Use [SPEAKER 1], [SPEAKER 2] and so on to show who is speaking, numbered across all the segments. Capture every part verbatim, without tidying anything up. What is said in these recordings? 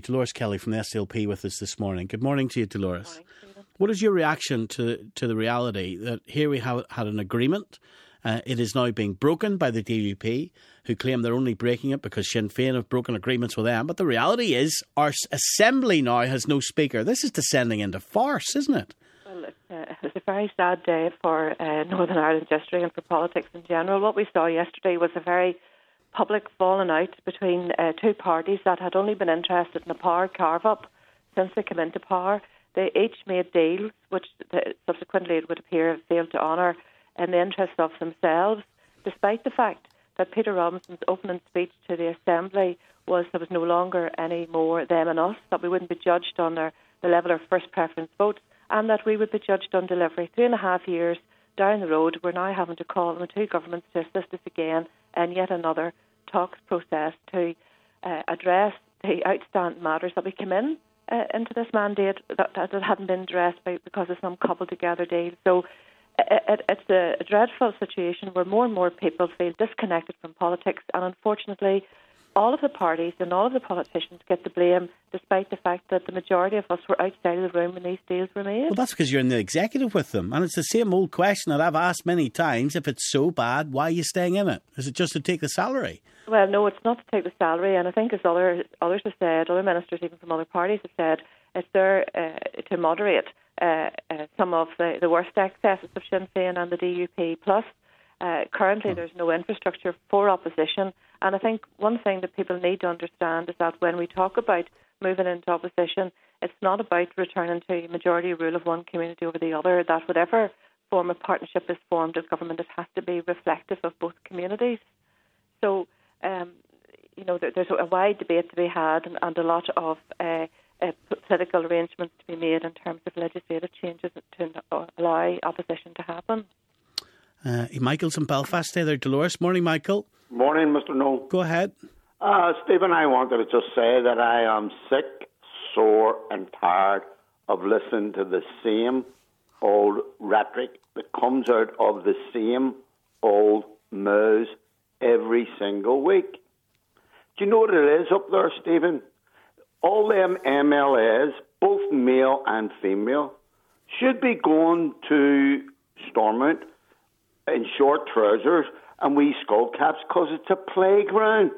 [SPEAKER 1] Dolores Kelly from the S L P with us this morning. Good morning to you, Dolores.
[SPEAKER 2] Good morning,
[SPEAKER 1] what is your reaction to to the reality that here we have had an agreement? Uh, it is now being broken by the D U P, who claim they're only breaking it because Sinn Féin have broken agreements with them. But the reality is our Assembly now has no Speaker. This is descending into farce, isn't it?
[SPEAKER 2] Well, it's, uh, it's a very sad day for uh, Northern Ireland's history and for politics in general. What we saw yesterday was a very public falling out between uh, two parties that had only been interested in a power carve-up since they came into power. They each made deals, which uh, subsequently it would appear have failed to honour in the interest of themselves, despite the fact that Peter Robinson's opening speech to the Assembly was there was no longer any more them and us, that we wouldn't be judged on their, the level of first preference votes, and that we would be judged on delivery. Three and a half years down the road, we're now having to call on the two governments to assist us again in yet another talks process to uh, address the outstanding matters that we came in uh, into this mandate that, that hadn't been addressed by, because of some cobbled together deal. So it, it, it's a, a dreadful situation where more and more people feel disconnected from politics, and unfortunately all of the parties and all of the politicians get the blame, despite the fact that the majority of us were outside of the room when these deals were made.
[SPEAKER 1] Well, that's because you're in the executive with them. And it's the same old question that I've asked many times. If it's so bad, why are you staying in it? Is it just to take the salary?
[SPEAKER 2] Well, no, it's not to take the salary. And I think, as other, others have said, other ministers even from other parties have said, it's there uh, to moderate uh, uh, some of the, the worst excesses of Sinn Féin and the D U P. Plus, uh, currently oh. there's no infrastructure for opposition. And I think one thing that people need to understand is that when we talk about moving into opposition, it's not about returning to majority rule of one community over the other, that whatever form of partnership is formed as government, it has to be reflective of both communities. So, um, you know, there, there's a wide debate to be had and, and a lot of uh, uh, political arrangements to be made in terms of legislative changes to allow opposition to happen.
[SPEAKER 1] Uh, Michael's in Belfast there, Dolores. Morning, Michael.
[SPEAKER 3] Morning, Mister Noel.
[SPEAKER 1] Go ahead.
[SPEAKER 3] Uh, Stephen, I wanted to just say that I am sick, sore and tired of listening to the same old rhetoric that comes out of the same old mouths every single week. Do you know what it is up there, Stephen? All them M L As, both male and female, should be going to Stormont in short trousers and wee skull caps because it's a playground.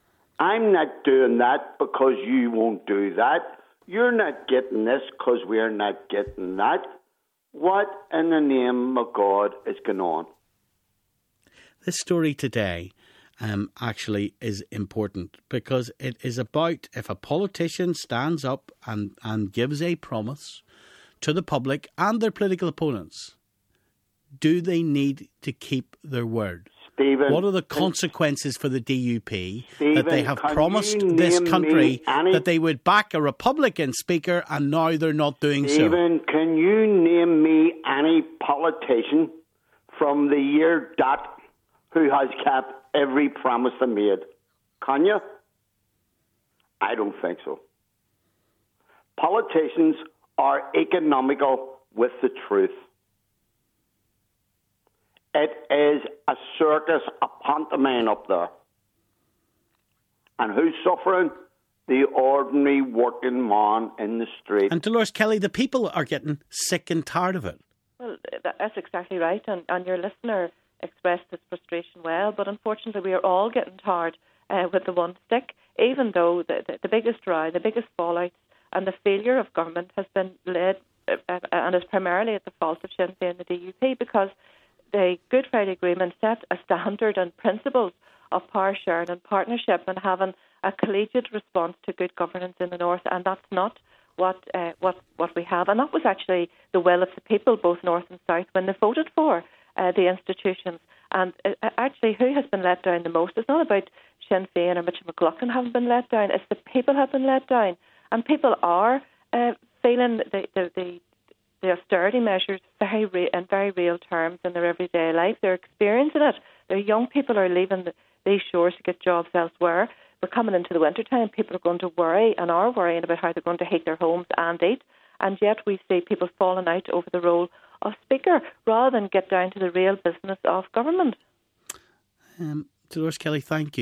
[SPEAKER 3] I'm not doing that because you won't do that. You're not getting this because we're not getting that. What in the name of God is going on?
[SPEAKER 1] This story today um, actually is important because it is about if a politician stands up and, and gives a promise to the public and their political opponents, do they need to keep their word? Stephen, what are the consequences for the D U P Stephen, that they have promised this country any, that they would back a Republican Speaker and now they're not doing
[SPEAKER 3] Stephen,
[SPEAKER 1] so?
[SPEAKER 3] Stephen, can you name me any politician from the year dot who has kept every promise they made? Can you? I don't think so. Politicians are economical with the truth. It is a circus, a pantomime up there. And who's suffering? The ordinary working man in the street.
[SPEAKER 1] And Dolores Kelly, the people are getting sick and tired of it.
[SPEAKER 2] Well, that's exactly right. And, and your listener expressed his frustration well. But unfortunately, we are all getting tired uh, with the one stick, even though the, the, the biggest row, the biggest fallout and the failure of government has been led uh, uh, and is primarily at the fault of Sinn Féin and the D U P, because the Good Friday Agreement set a standard and principles of power sharing and partnership and having a collegiate response to good governance in the North, and that's not what uh, what what we have. And that was actually the will of the people, both North and South, when they voted for uh, the institutions. And uh, actually, who has been let down the most? It's not about Sinn Féin or Mitchell McLaughlin having been let down. It's the people have been let down, and people are uh, feeling the the, the the austerity measures very re- in very real terms in their everyday life. They're experiencing it. Their young people are leaving the, these shores to get jobs elsewhere. We're coming into the winter time. People are going to worry and are worrying about how they're going to heat their homes and eat. And yet we see people falling out over the role of Speaker rather than get down to the real business of government.
[SPEAKER 1] Um, Dolores Kelly, thank you.